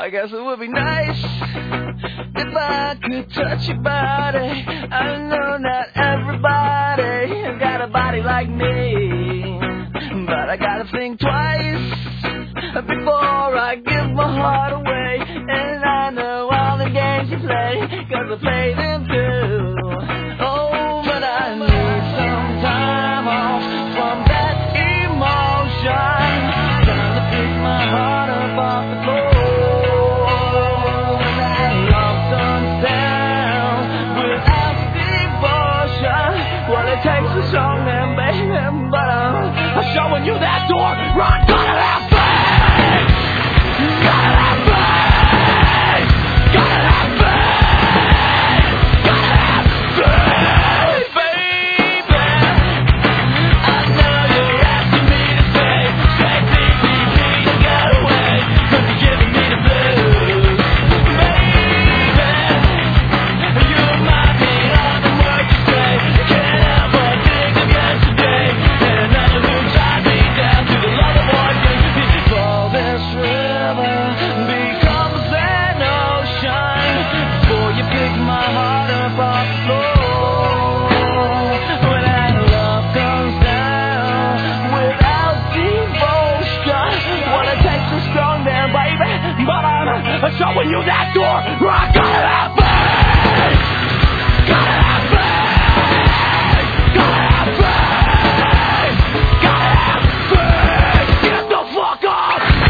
I guess it would be nice if I could touch your body. I know not everybody got a body like me, but I gotta think twice before I give my heart away. And I know all the games you play, 'cause I play them too. Oh, but I need some time off from that emotion. Trying to pick my heart up off the floor. That love turns down without devotion. Well, it takes a song then, baby, but I'm showing you that door. Run, gotta have faith. Gotta have faith. Gotta have faith. Gotta have faith, baby. I know you're asking me to stay. Stay, please, to get away. 'Cause you're giving me the blues, baby. You remind me of the words you say. Can't help but think of yesterday. And another who tied me down to the love of voices. Before this river becomes an ocean, before you pick my heart up off the floor. When that love comes down without devotion, well, it takes a strong man, baby, but I'm showing you that door. I gotta have faith. Gotta have faith. Gotta have faith. Gotta have faith. Get the fuck up.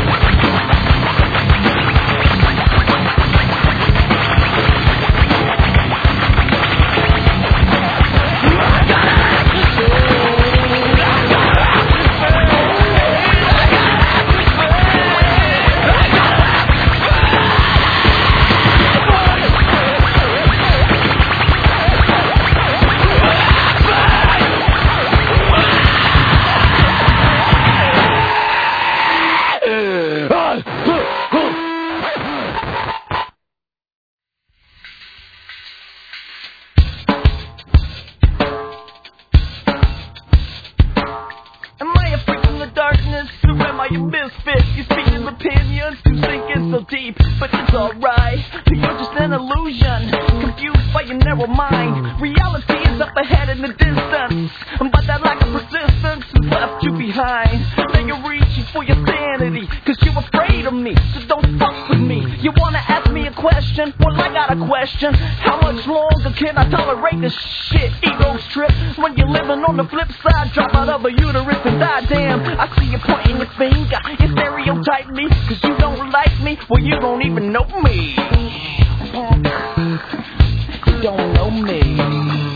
Am I a freak from the darkness, or am I a misfit? You speak in opinions, you think it's so deep, but it's alright. You're just an illusion, confused by your narrow mind. Reality is up ahead in the distance, but that lack of persistence has left you behind. Now you're reaching for your sanity, 'cause you're afraid of me, so don't fuck with me. You wanna ask me a question? Well, I got a question. How much longer can I tolerate this shit? Ego's trip, when you're living on the flip side, drop out of a uterus and die. Damn, I see you pointing your finger. You stereotype me, 'cause you don't like me. Well, you don't even know me. You don't know me.